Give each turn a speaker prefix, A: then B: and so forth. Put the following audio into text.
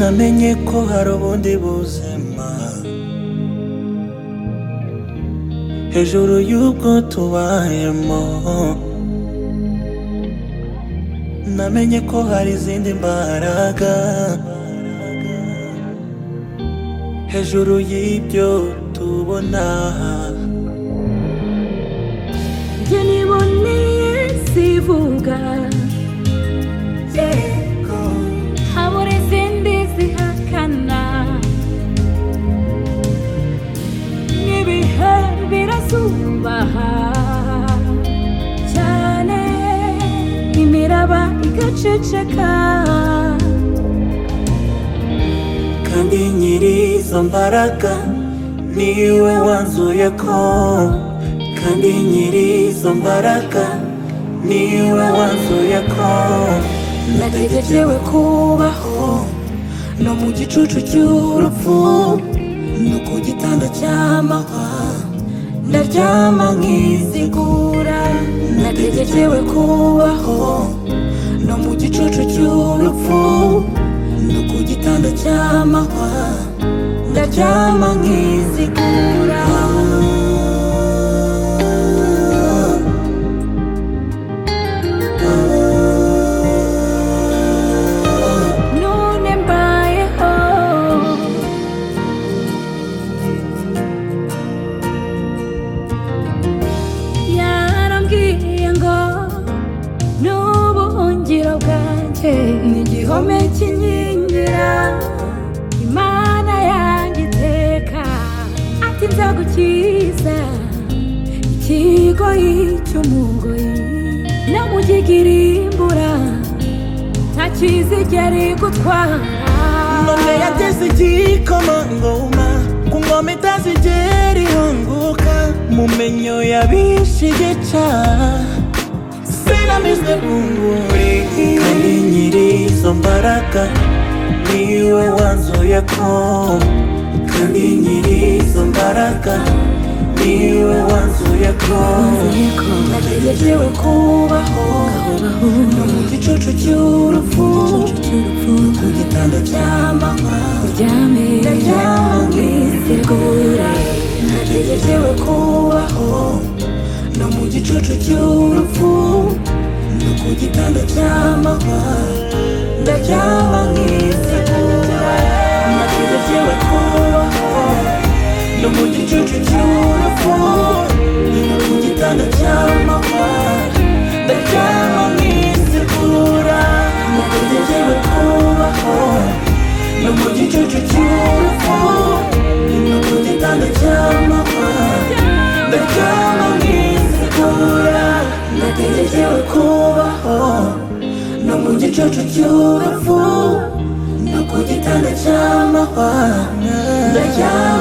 A: namenye ko hari ubundi buzima hejuru y'ubwo tubayemo. Namenye ko hari izindi mbaraga hejuru y'ibyo tubona.
B: Njye niboneye sivuga habura izindi zihakana. N'ibihe birasubaha cyane, imiraba igaceceka,
A: kandi nyiri izo mbaraga niwe wanzuye ko, kandi nyiri izo mbaraga niwe wanzuye ko
B: nategerewe kubaho no mu gicucu cy'urupfu, no ku gitanda cy'amahwa ndaryama nkizigura. Nategerewe kubaho no mu gicucu cy'urupfu, no ku gitanda cy'amahwa ndaryama nkizigura. None mbayeho yarambwiye ngo n'ubuhungiro bwanjye n'igihome kinkingira, Imana yanjye iteka ati nzagukiza ikigoyi cy'umugoyi no mu gikirimbura nta kizigera igutwara.
A: none yateze igikomangoma ku ngoma itazigera ihunguka, mu menyo yabishigica sinamizwe bunguri. Kandi nyiri izo mbaraga niwe wanzuye ko, kandi nyiri izo mbaraga niwe wanzuye ko
B: nategerewe kubaho no mu gicucu cy'urupfu, ku gitanda cy'amahwa ndaryama nkizigura. Nategerewe kubaho no mu gicucu cy'urupfu, no ku gitanda cy'amahwa ndaryama nkizigura. Nategerewe kubaho no mu gicucu cy'urupfu, no ku gitanda cy'amahwa ndaryama nkizigura. Nategerewe kubaho no mu gicucu cy'urupfu, no ku gitanda cy'amahwa ndaryama nkizigura. Nategerewe kubaho no mu gicucu cy'urupfu, no ku gitanda cy'amahwa ndaryama